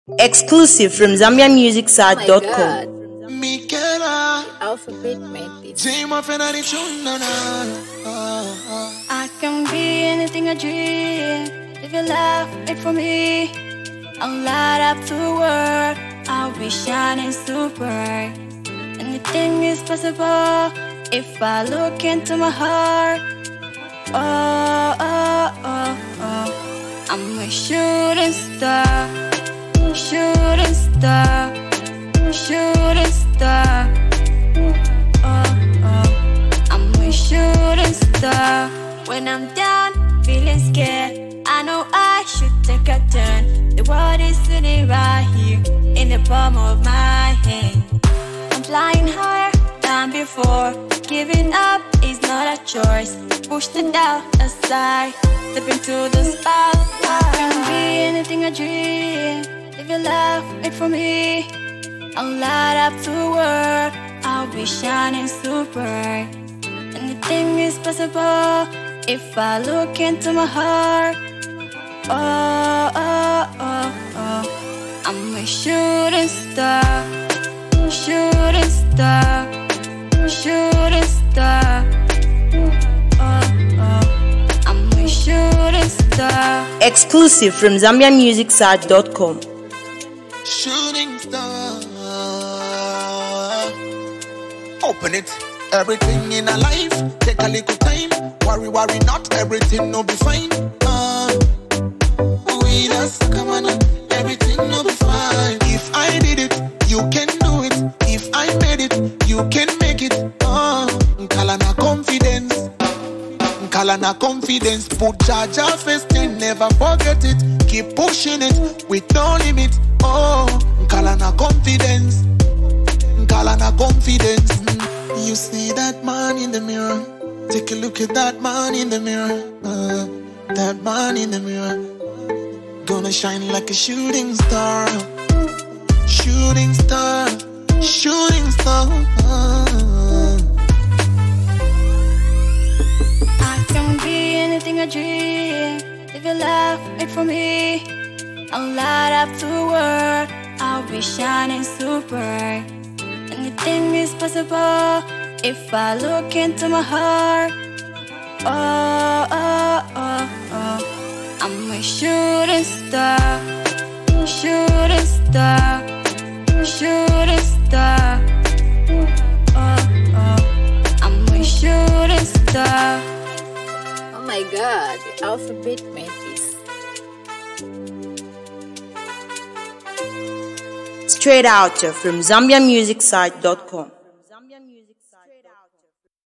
Exclusive from Oh my ZambiaMusicSite.com. god, Michaela, Alphabet made this. dream of another tune, na, na. I can be anything I dream. If you love it for me, I'll light up the world. I'll be shining super bright. Anything is possible if I look into my heart. Oh, oh, oh, oh. I'm a shooting star, shooting star, shooting star. Oh, oh. I'm a shooting star. When I'm down, feeling scared, I know I should take a turn. The world is sitting right here in the palm of my hand. I'm flying higher than before. Giving up is not a choice. Push the doubt aside, step into the spotlight. I can be anything I dream. If you love it for me, I'll light up the world. I'll be shining super bright. Anything is possible if I look into my heart. Oh, oh, oh, oh. I'm a shooting star, shooting star, shooting star. Oh, oh. I'm a shooting star. Exclusive from ZambiaMusicSite.com. Shooting star. Open it. Everything in a life, take a little time. Worry, worry, not everything no be fine. We just come on, everything no be fine. If I did it, you can do it. If I made it, you can make it. Kalana confidence, Kalana confidence. Put Jaja first and never forget it. Keep pushing it with no limit. Kalana confidence, Kalana confidence. You see that man in the mirror. Take a look at that man in the mirror. That man in the mirror. Gonna shine like a shooting star. Shooting star. Shooting star. I can be anything I dream. If you love it for me, I'll light up the world. I'll be shining super bright. Anything is possible if I look into my heart. Oh, oh, oh, oh. I'm a shooting star, shooting star, shooting star. Oh, oh. I'm a shooting star. Oh my god, the Alphabet made this. Straight out from ZambiaMusicSite.com.